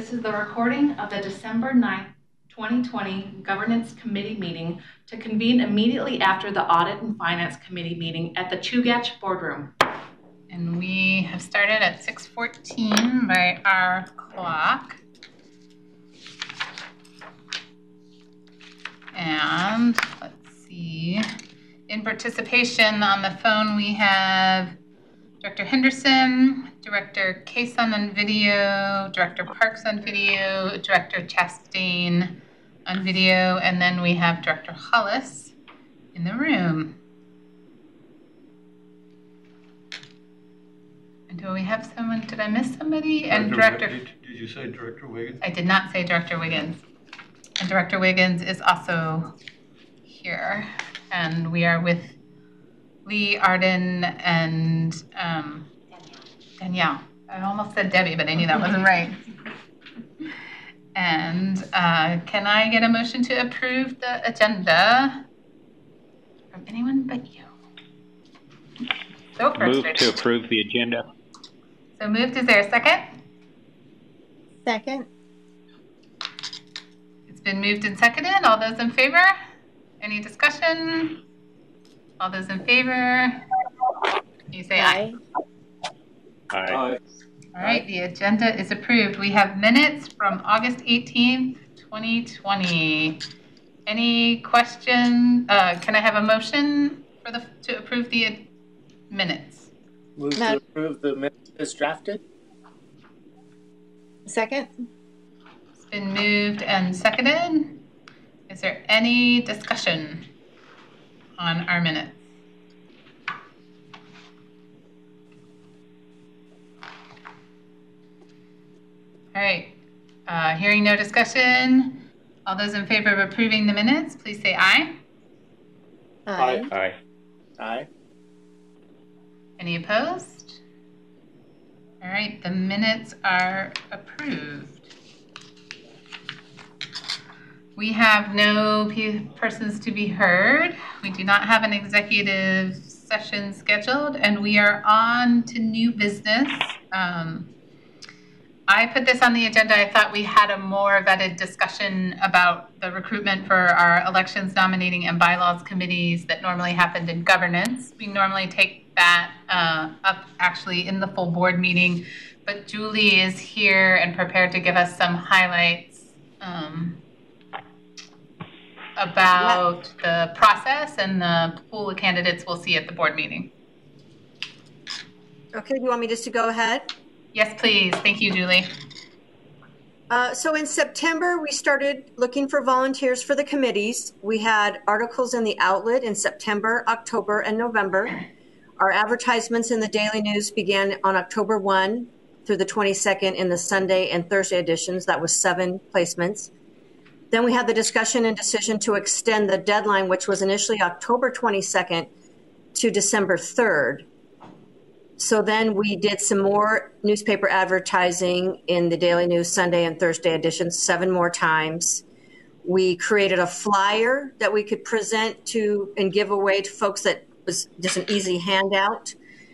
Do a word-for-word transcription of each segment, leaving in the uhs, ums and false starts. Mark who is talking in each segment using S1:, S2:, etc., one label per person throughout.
S1: This is the recording of the December ninth, twenty twenty Governance Committee meeting to convene immediately after the Audit and Finance Committee meeting at the Chugach Boardroom.
S2: And we have started at six fourteen by our clock. And let's see, in participation on the phone, we have Director Henderson, Director Kaysen on video, Director Parks on video, Director Chastain on video, and then we have Director Hollis in the room. And do we have someone, did I miss somebody? And
S3: Director,
S2: Director,
S3: did, did you say Director Wiggins?
S2: I did not say Director Wiggins. And Director Wiggins is also here. And we are with Lee, Arden, and um, Danielle. I almost said Debbie, but I knew that wasn't right. And uh, can I get a motion to approve the agenda from anyone but you? Go first,
S4: Move
S2: Rich.
S4: to approve the agenda.
S2: So moved. Is there a second?
S5: Second.
S2: It's been moved and seconded. All those in favor? Any discussion? All those in favor? You say aye.
S4: Aye.
S3: Aye.
S2: All right, the agenda is approved. We have minutes from August eighteenth, twenty twenty. Any question? Uh, can I have a motion for the to approve the minutes?
S6: Move to
S5: No.
S6: approve the minutes as drafted.
S5: Second.
S2: It's been moved and seconded. Is there any discussion on our minutes? All right, uh, hearing no discussion, all those in favor of approving the minutes, please say aye.
S5: Aye.
S4: Aye.
S6: Aye.
S2: Any opposed? All right, the minutes are approved. We have no pe- persons to be heard. We do not have an executive session scheduled, and we are on to new business. Um, I put this on the agenda. I thought we had a more vetted discussion about the recruitment for our elections, nominating, and bylaws committees that normally happened in governance. We normally take that uh, up actually in the full board meeting, but Julie is here and prepared to give us some highlights um, about the process and the pool of candidates we'll see at the board meeting.
S5: Okay, do you want me just to go ahead?
S2: Yes, please. Thank you, Julie.
S5: Uh, so in September, we started looking for volunteers for the committees. We had articles in the outlet in September, October, and November. Our advertisements in the Daily News began on October first through the twenty-second in the Sunday and Thursday editions. That was seven placements. Then we had the discussion and decision to extend the deadline, which was initially October twenty-second to December third. So then we did some more newspaper advertising in the Daily News Sunday and Thursday editions, seven more times. We created a flyer that we could present to and give away to folks that was just an easy handout.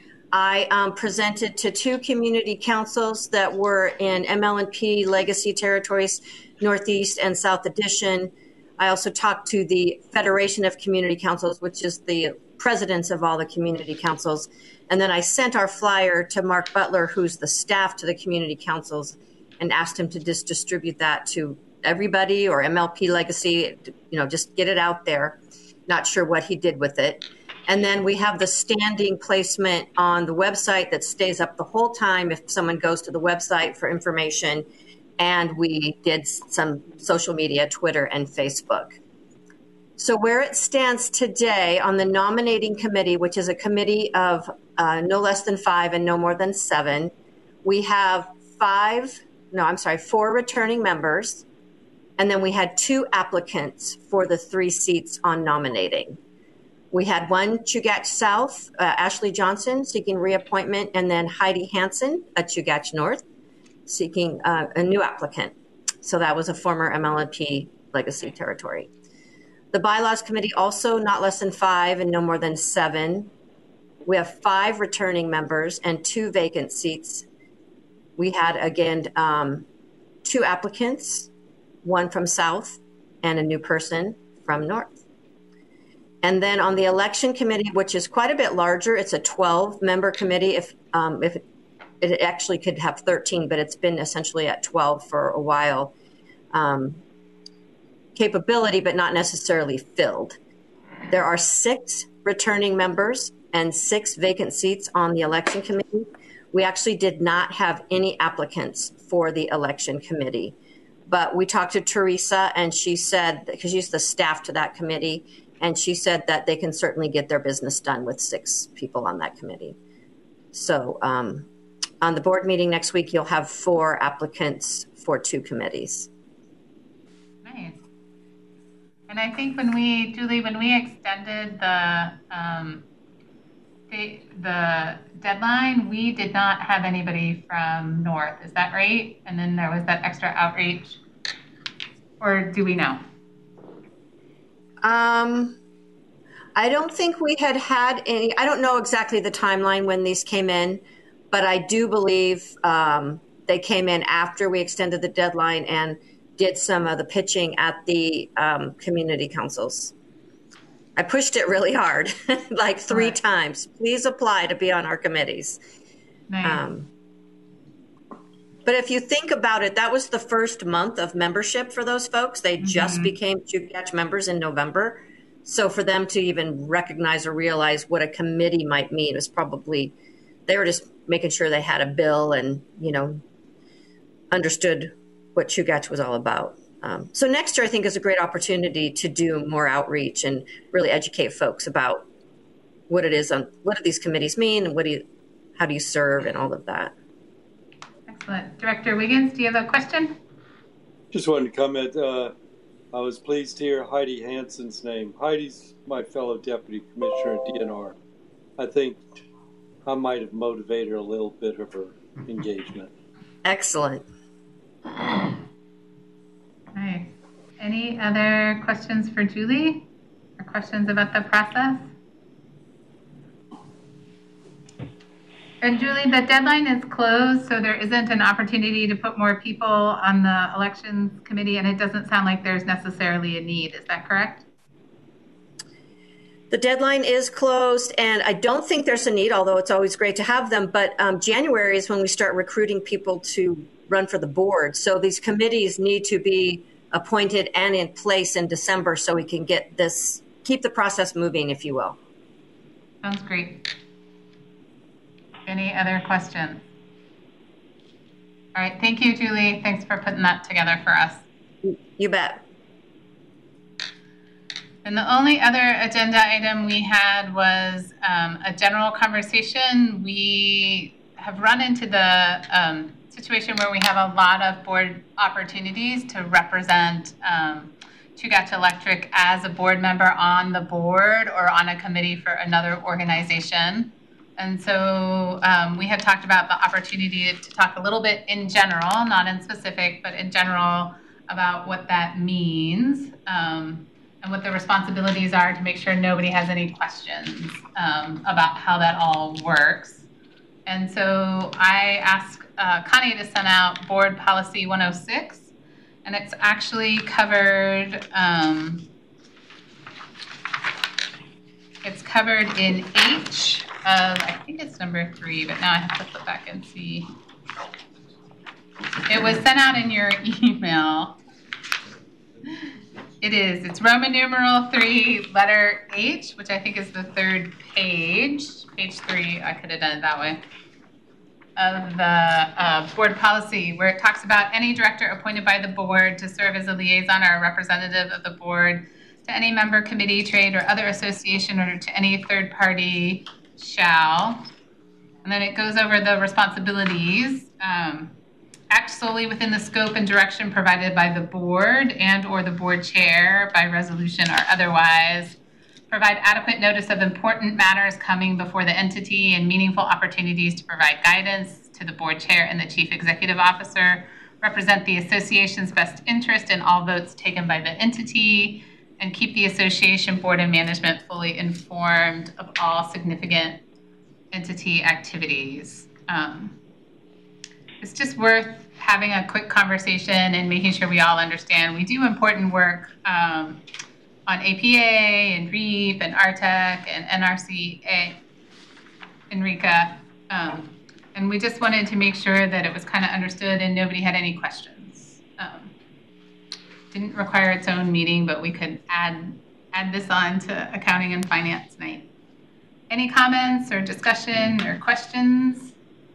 S5: I um, presented to two community councils that were in M L N P Legacy Territories, Northeast and South Edition. I also talked to the Federation of Community Councils, which is the presidents of all the community councils. And then I sent our flyer to Mark Butler, who's the staff to the community councils, and asked him to just distribute that to everybody or M L P Legacy, you know, just get it out there. Not sure what he did with it. And then we have the standing placement on the website that stays up the whole time if someone goes to the website for information. And we did some social media, Twitter and Facebook. So where it stands today on the nominating committee, which is a committee of uh, no less than five and no more than seven, we have five, no, I'm sorry, four returning members. And then we had two applicants for the three seats on nominating. We had one Chugach South, uh, Ashley Johnson, seeking reappointment, and then Heidi Hansen at Chugach North, seeking uh, a new applicant. So that was a former M L N P Legacy territory. The bylaws committee also not less than five and no more than seven. We have five returning members and two vacant seats. We had, again, um, two applicants, one from South and a new person from North. And then on the election committee, which is quite a bit larger, it's a twelve member committee. If, um, if it, it actually could have thirteen, but it's been essentially at twelve for a while. Um, capability, but not necessarily filled. There are six returning members and six vacant seats on the election committee. We actually did not have any applicants for the election committee, but we talked to Teresa and she said, because she's the staff to that committee, and she said that they can certainly get their business done with six people on that committee. So um, on the board meeting next week, you'll have four applicants for two committees.
S2: Nice. And I think when we, Julie, when we extended the um, the, the deadline, we did not have anybody from North. Is that right? And then there was that extra outreach, or do we know?
S5: Um, I don't think we had had any. I don't know exactly the timeline when these came in, but I do believe um, they came in after we extended the deadline and did some of the pitching at the um, community councils. I pushed it really hard, like three right. times. Please apply to be on our committees.
S2: Nice.
S5: Um, but if you think about it, that was the first month of membership for those folks. They mm-hmm. just became Chugach members in November. So for them to even recognize or realize what a committee might mean was probably, they were just making sure they had a bill and, you know, understood what Chugach was all about. Um, so next year, I think, is a great opportunity to do more outreach and really educate folks about what it is, on what do these committees mean, and what do you, how do you serve, and all of that.
S2: Excellent. Director Wiggins, do you have a question?
S3: Just wanted to comment. Uh, I was pleased to hear Heidi Hansen's name. Heidi's my fellow deputy commissioner at D N R. I think I might have motivated a little bit of her engagement.
S5: Excellent.
S2: Nice. Any other questions for Julie, or questions about the process? And Julie, the deadline is closed, so there isn't an opportunity to put more people on the elections committee, and it doesn't sound like there's necessarily a need. Is that correct?
S5: The deadline is closed, and I don't think there's a need, although it's always great to have them. But um, January is when we start recruiting people to run for the board. So these committees need to be appointed and in place in December so we can get this, keep the process moving, if you will.
S2: Sounds great. Any other questions? All right. Thank you, Julie. Thanks for putting that together for us.
S5: You bet.
S2: And the only other agenda item we had was um, a general conversation. We have run into the um, situation where we have a lot of board opportunities to represent um, Chugach Electric as a board member on the board or on a committee for another organization. And so um, we had talked about the opportunity to talk a little bit in general, not in specific, but in general about what that means um, and what the responsibilities are to make sure nobody has any questions um, about how that all works. And so I asked uh, Connie to send out Board Policy one oh six, and it's actually covered, um, it's covered in H of, I think it's number three, but now I have to flip back and see. It was sent out in your email. It is. It's Roman numeral three, letter H, which I think is the third page. Page three, I could have done it that way, of the uh, board policy, where it talks about any director appointed by the board to serve as a liaison or a representative of the board to any member, committee, trade, or other association, or to any third party shall. And then it goes over the responsibilities. Um, act solely within the scope and direction provided by the board and or the board chair by resolution or otherwise. Provide adequate notice of important matters coming before the entity and meaningful opportunities to provide guidance to the board chair and the chief executive officer. Represent the association's best interest in all votes taken by the entity, and keep the association board and management fully informed of all significant entity activities. Um, it's just worth having a quick conversation and making sure we all understand. We do important work um, on A P A and REAP and R T E C and N R C A, Enrica. Um, and we just wanted to make sure that it was kind of understood and nobody had any questions. Um, didn't require its own meeting, but we could add add this on to accounting and finance night. Any comments or discussion or questions?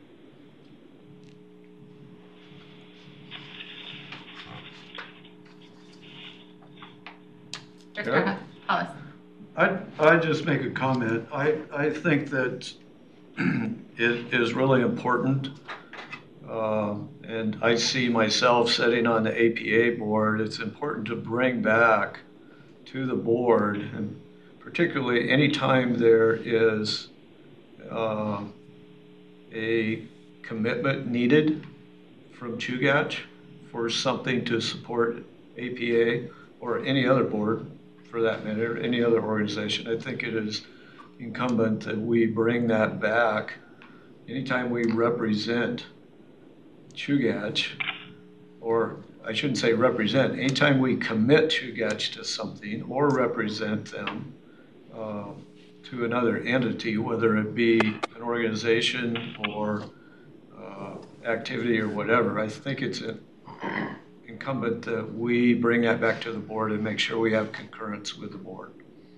S2: Director Hollis.
S7: I'd, I'd just make a comment. I, I think that it is really important. Uh, and I see myself sitting on the A P A board. It's important to bring back to the board, and particularly anytime there is uh, a commitment needed from Chugach for something to support A P A or any other board, for that matter, any other organization. I think it is incumbent that we bring that back anytime we represent Chugach, or I shouldn't say represent, anytime we commit Chugach to something or represent them uh, to another entity, whether it be an organization or uh, activity or whatever, I think it's a incumbent that we bring that back to the board and make sure we have concurrence with the board.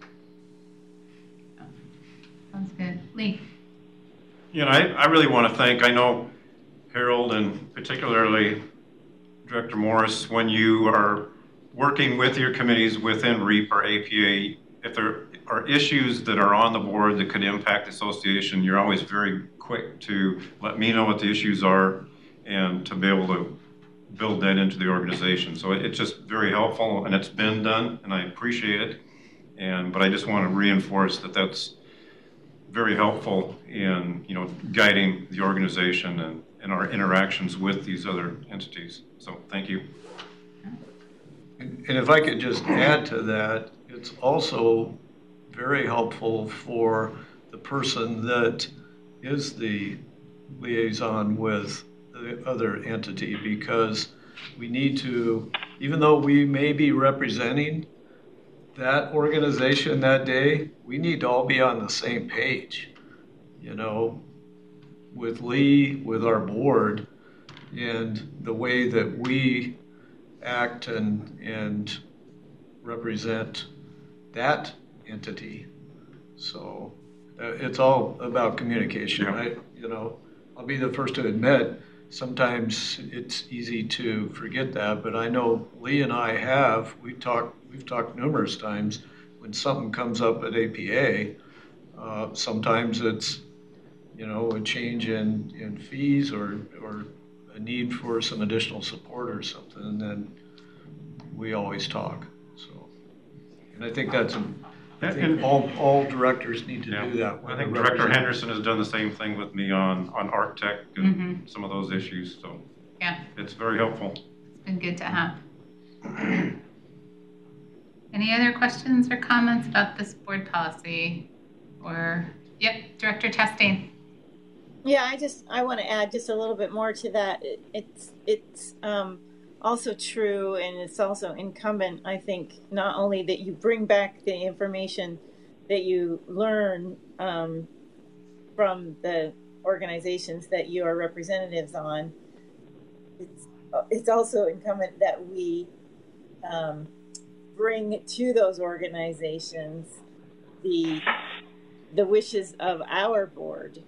S2: Sounds good. Lee.
S8: You know, I, I really want to thank, I know Harold and particularly Director Morris, when you are working with your committees within REAP or A P A, if there are issues that are on the board that could impact the association, you're always very quick to let me know what the issues are and to be able to build that into the organization. So it's just very helpful, and it's been done, and I appreciate it. And but I just want to reinforce that that's very helpful in, you know, guiding the organization and, and our interactions with these other entities. So thank you.
S7: And, and if I could just add to that, it's also very helpful for the person that is the liaison with the other entity, because we need to, even though we may be representing that organization that day, we need to all be on the same page, you know, with Lee, with our board, and the way that we act and, and represent that entity. So uh, it's all about communication.
S8: Yeah.
S7: I, you know, I'll be the first to admit, sometimes it's easy to forget that, but I know Lee and I have, we talked, we've talked numerous times when something comes up at A P A, uh, sometimes it's, you know, a change in, in fees or, or a need for some additional support or something, and then we always talk. So, and I think that's, a, I think
S8: And-
S7: all, all directors need to
S8: Yeah.
S7: do that.
S8: I think Director Henderson has done the same thing with me on, on ArcTech and
S2: Mm-hmm.
S8: some of those issues. So
S2: Yeah,
S8: it's very helpful.
S2: it's been good to have. Any other questions or comments about this board policy? Or, yep, Director Chastain.
S9: Yeah, I just I want to add just a little bit more to that. It, it's it's um, also true, and it's also incumbent, I think, not only that you bring back the information that you learn um, from the organizations that you are representatives on. It's it's also incumbent that we um, bring to those organizations the the wishes of our board,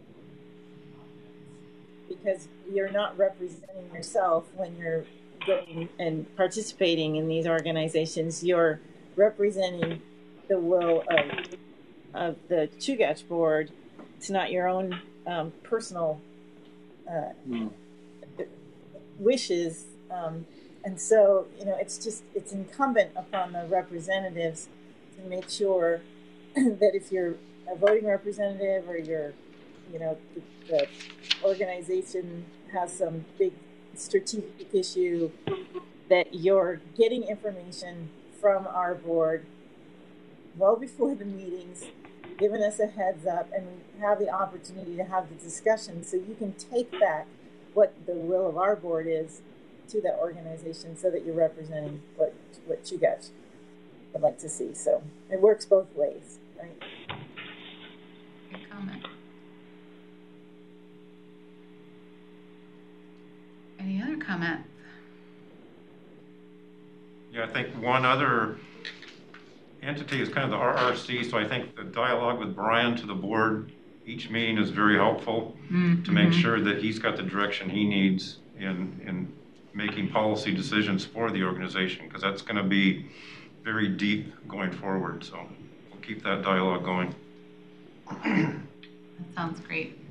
S9: because you're not representing yourself when you're going and participating in these organizations. You're representing the will of of the Chugach board. It's not your own um, personal uh,
S3: Mm.
S9: wishes, um, and so you know it's just it's incumbent upon the representatives to make sure that if you're a voting representative or you're, you know, the, the organization has some big strategic issue, that you're getting information from our board well before the meetings, giving us a heads up, and we have the opportunity to have the discussion so you can take back what the will of our board is to that organization, so that you're representing what what you guys would like to see. So it works both ways, right?
S2: Good comment. Any other comments?
S8: Yeah, I think one other entity is kind of the R R C, so I think the dialogue with Brian to the board each meeting is very helpful mm-hmm. to make sure that he's got the direction he needs in, in making policy decisions for the organization, because that's going to be very deep going forward. So we'll keep that dialogue going.
S2: That sounds great.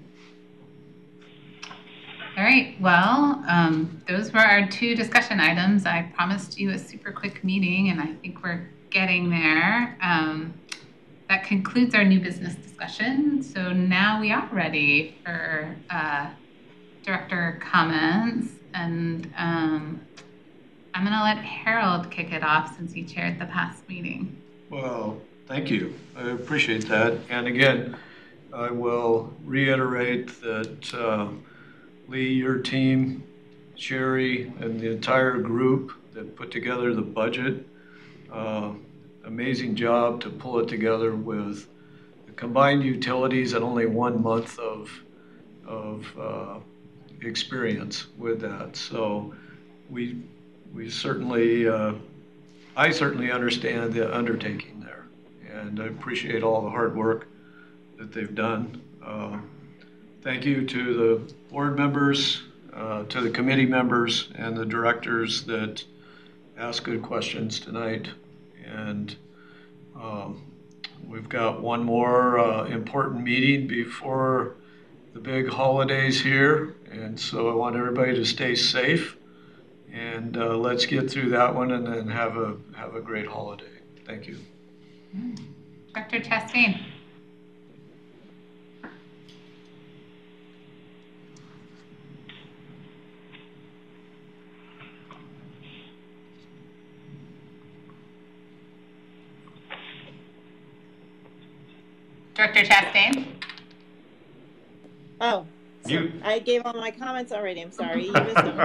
S2: All right, well, um, those were our two discussion items. I promised you a super quick meeting, and I think we're getting there. Um, that concludes our new business discussion. So now we are ready for uh, director comments. And um, I'm going to let Harold kick it off since he chaired the past meeting.
S7: Well, thank you. I appreciate that. And again, I will reiterate that uh, Lee, your team, Sherry, and the entire group that put together the budget, uh, amazing job to pull it together with the combined utilities and only one month of, of uh, experience with that. So we, we certainly, uh, I certainly understand the undertaking there, and I appreciate all the hard work that they've done. Uh, thank you to the board members, uh, to the committee members, and the directors that asked good questions tonight. And um, we've got one more uh, important meeting before the big holidays here. And so I want everybody to stay safe, and uh, let's get through that one and then have a, have a great holiday. Thank you.
S2: Mm. Doctor Chastain. Director Chastain.
S9: Oh, so
S8: you.
S9: I gave all my comments already. I'm sorry. You missed them.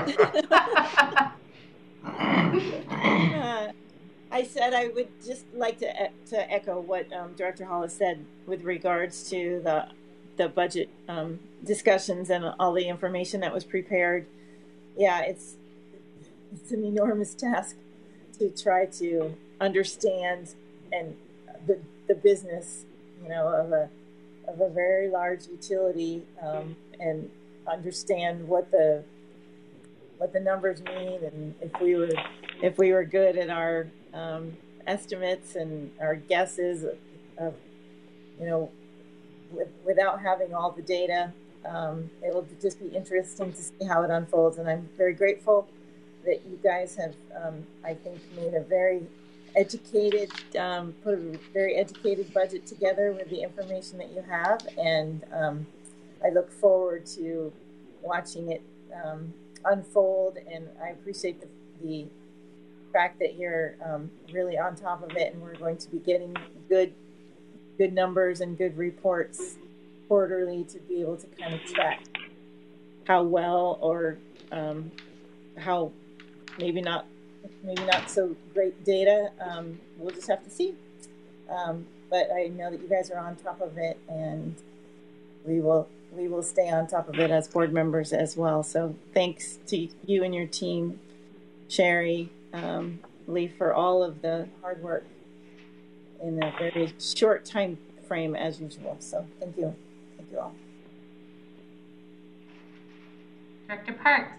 S9: uh, I said I would just like to to echo what um, Director Hollis said with regards to the the budget um, discussions and all the information that was prepared. Yeah, it's it's an enormous task to try to understand and the the business, you know, of a of a very large utility, um, and understand what the what the numbers mean, and if we were if we were good at our um, estimates and our guesses of, of you know, with, without having all the data. Um, it'll just be interesting to see how it unfolds, and I'm very grateful that you guys have, um, I think, made a very educated, um, put a very educated budget together with the information that you have, and um, I look forward to watching it um, unfold, and I appreciate the, the fact that you're um, really on top of it, and we're going to be getting good, good numbers and good reports quarterly to be able to kind of track how well or um, how maybe not maybe not so great data. Um, we'll just have to see. Um, but I know that you guys are on top of it, and we will we will stay on top of it as board members as well. So thanks to you and your team, Sherry, um, Lee, for all of the hard work in a very short time frame as usual. So thank you. Thank you all.
S2: Director Parks.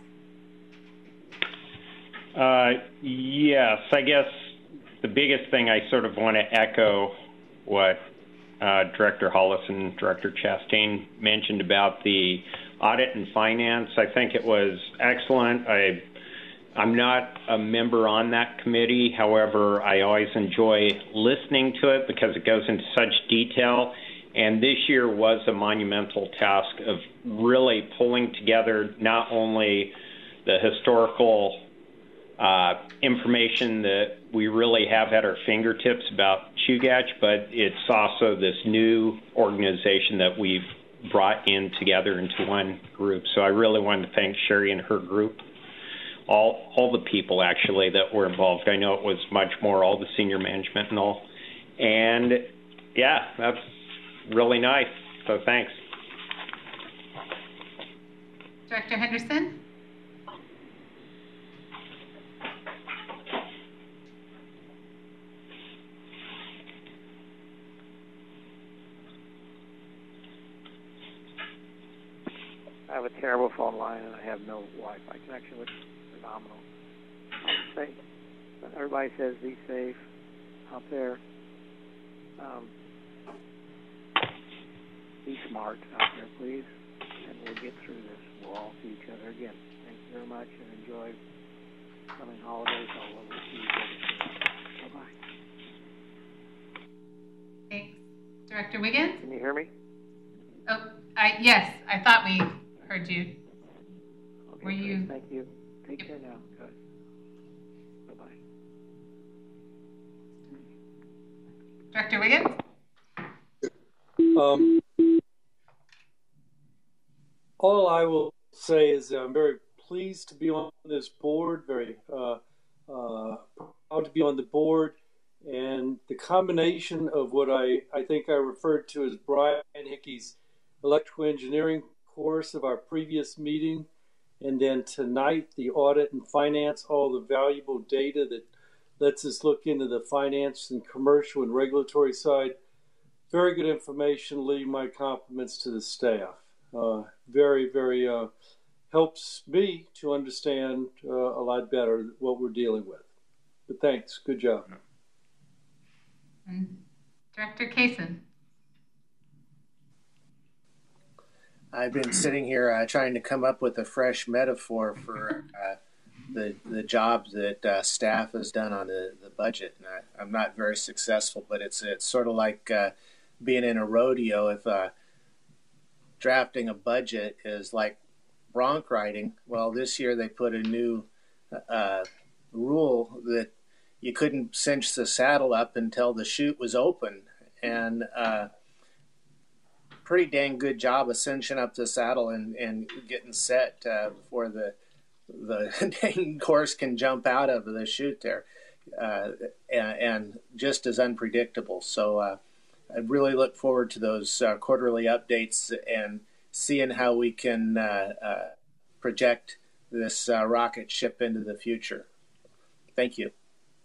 S4: Uh, yes, I guess the biggest thing, I sort of want to echo what uh, Director Hollis and Director Chastain mentioned about the audit and finance. I think it was excellent. I, I'm not a member on that committee. However, I always enjoy listening to it because it goes into such detail. And this year was a monumental task of really pulling together not only the historical uh, information that we really have at our fingertips about Chugach, but it's also this new organization that we've brought in together into one group. So I really wanted to thank Sherry and her group, all all the people actually that were involved. I know it was much more, all the senior management and all. And yeah, that's really nice. So thanks.
S2: Director Henderson?
S10: I have a terrible phone line and I have no Wi-Fi connection, which is phenomenal. Say, everybody says be safe out there. Um, be smart out there, please, and we'll get through this. We'll all see each other again. Thank you very much, and enjoy coming holidays. All over. See you soon. Bye-bye.
S2: Thanks. Director Wiggins?
S10: Can you hear me?
S2: Oh, I yes, I thought we heard you.
S10: Okay,
S2: Were you?
S10: great. Thank you. Take
S2: Yep.
S10: care now. Good. Bye-bye.
S2: Director Wiggins?
S3: Um, all I will say is that I'm very pleased to be on this board, very uh, uh, proud to be on the board, and the combination of what I, I think I referred to as Brian Hickey's electrical engineering course of our previous meeting, and then tonight the audit and finance, all the valuable data that lets us look into the finance and commercial and regulatory side. Very good information. Leave my compliments to the staff. Uh, very, very uh, helps me to understand uh, a lot better what we're dealing with. But thanks. Good job.
S2: And Director Kaysen?
S6: I've been sitting here uh, trying to come up with a fresh metaphor for uh, the the job that uh, staff has done on the, the budget. And I, I'm not very successful, but it's it's sort of like uh, being in a rodeo. If uh, drafting a budget is like bronc riding, well, this year they put a new uh, rule that you couldn't cinch the saddle up until the chute was open. And uh, pretty dang good job of cinching up the saddle and, and getting set uh, before the the dang horse can jump out of the chute there, uh, and, and just as unpredictable. So uh, I really look forward to those uh, quarterly updates and seeing how we can uh, uh, project this uh, rocket ship into the future. Thank you.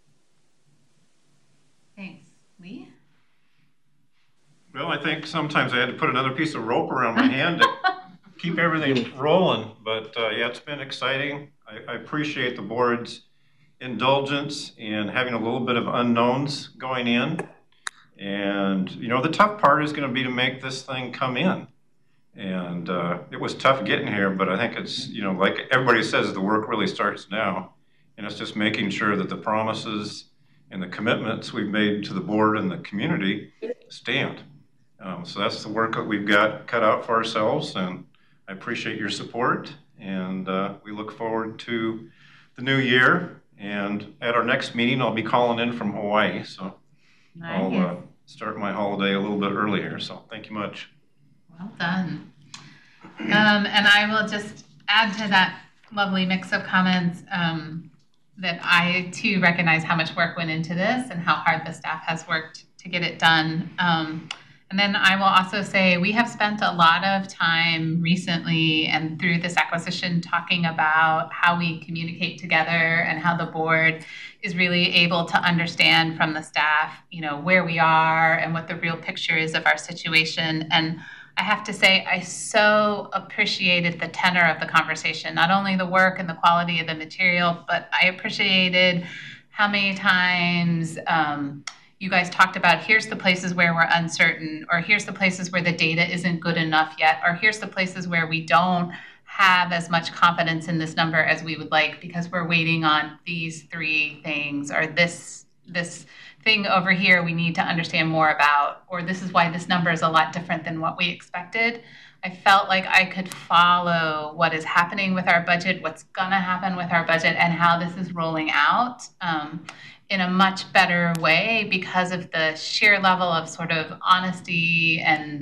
S2: Thanks. Lee?
S8: Well, I think sometimes I had to put another piece of rope around my hand to keep everything rolling. But uh, yeah, it's been exciting. I, I appreciate the board's indulgence in having a little bit of unknowns going in. And, you know, the tough part is going to be to make this thing come in. And uh, it was tough getting here, but I think it's, you know, like everybody says, the work really starts now. And it's just making sure that the promises and the commitments we've made to the board and the community stand. Um, so that's the work that we've got cut out for ourselves, and I appreciate your support, and uh, we look forward to the new year. And at our next meeting, I'll be calling in from Hawaii, so nice. I'll uh, start my holiday a little bit earlier. So thank you much.
S2: Well done. Um, and I will just add to that lovely mix of comments um, that I too recognize how much work went into this and how hard the staff has worked to get it done. Um, And then I will also say we have spent a lot of time recently and through this acquisition talking about how we communicate together and how the board is really able to understand from the staff, you know, where we are and what the real picture is of our situation. And I have to say, I so appreciated the tenor of the conversation, not only the work and the quality of the material, but I appreciated how many times um, you guys talked about here's the places where we're uncertain, or here's the places where the data isn't good enough yet, or here's the places where we don't have as much confidence in this number as we would like because we're waiting on these three things, or this this thing over here we need to understand more about, or this is why this number is a lot different than what we expected. I felt like I could follow what is happening with our budget, what's going to happen with our budget, and how this is rolling out um, in a much better way because of the sheer level of sort of honesty and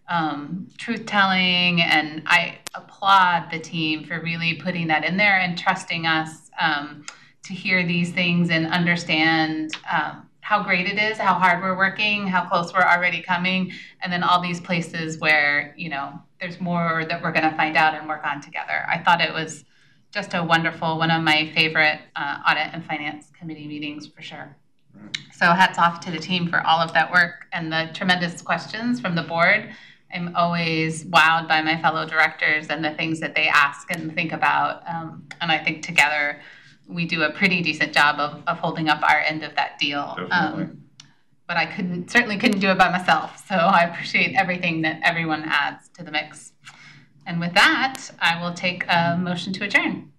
S2: um, truth telling, and I applaud the team for really putting that in there and trusting us um, to hear these things and understand um, how great it is, how hard we're working, how close we're already coming, and then all these places where, you know, there's more that we're going to find out and work on together. I thought it was just a wonderful, one of my favorite uh, audit and finance committee meetings for sure. So hats off to the team for all of that work and the tremendous questions from the board. I'm always wowed by my fellow directors and the things that they ask and think about. Um, and I think together we do a pretty decent job of, of holding up our end of that deal. Um, but I couldn't certainly couldn't do it by myself. So I appreciate everything that everyone adds to the mix. And with that, I will take a motion to adjourn.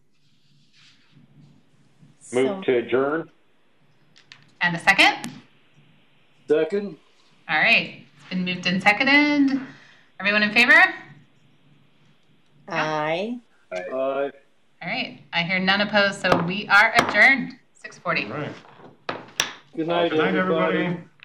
S4: Move to adjourn.
S2: And a second?
S3: Second.
S2: All right. It's been moved and seconded. Everyone in favor?
S9: Aye.
S3: Aye.
S2: All right. I hear none opposed, so we are adjourned. six forty.
S8: All right.
S3: Good night,
S8: Good night,
S3: everybody.
S8: everybody.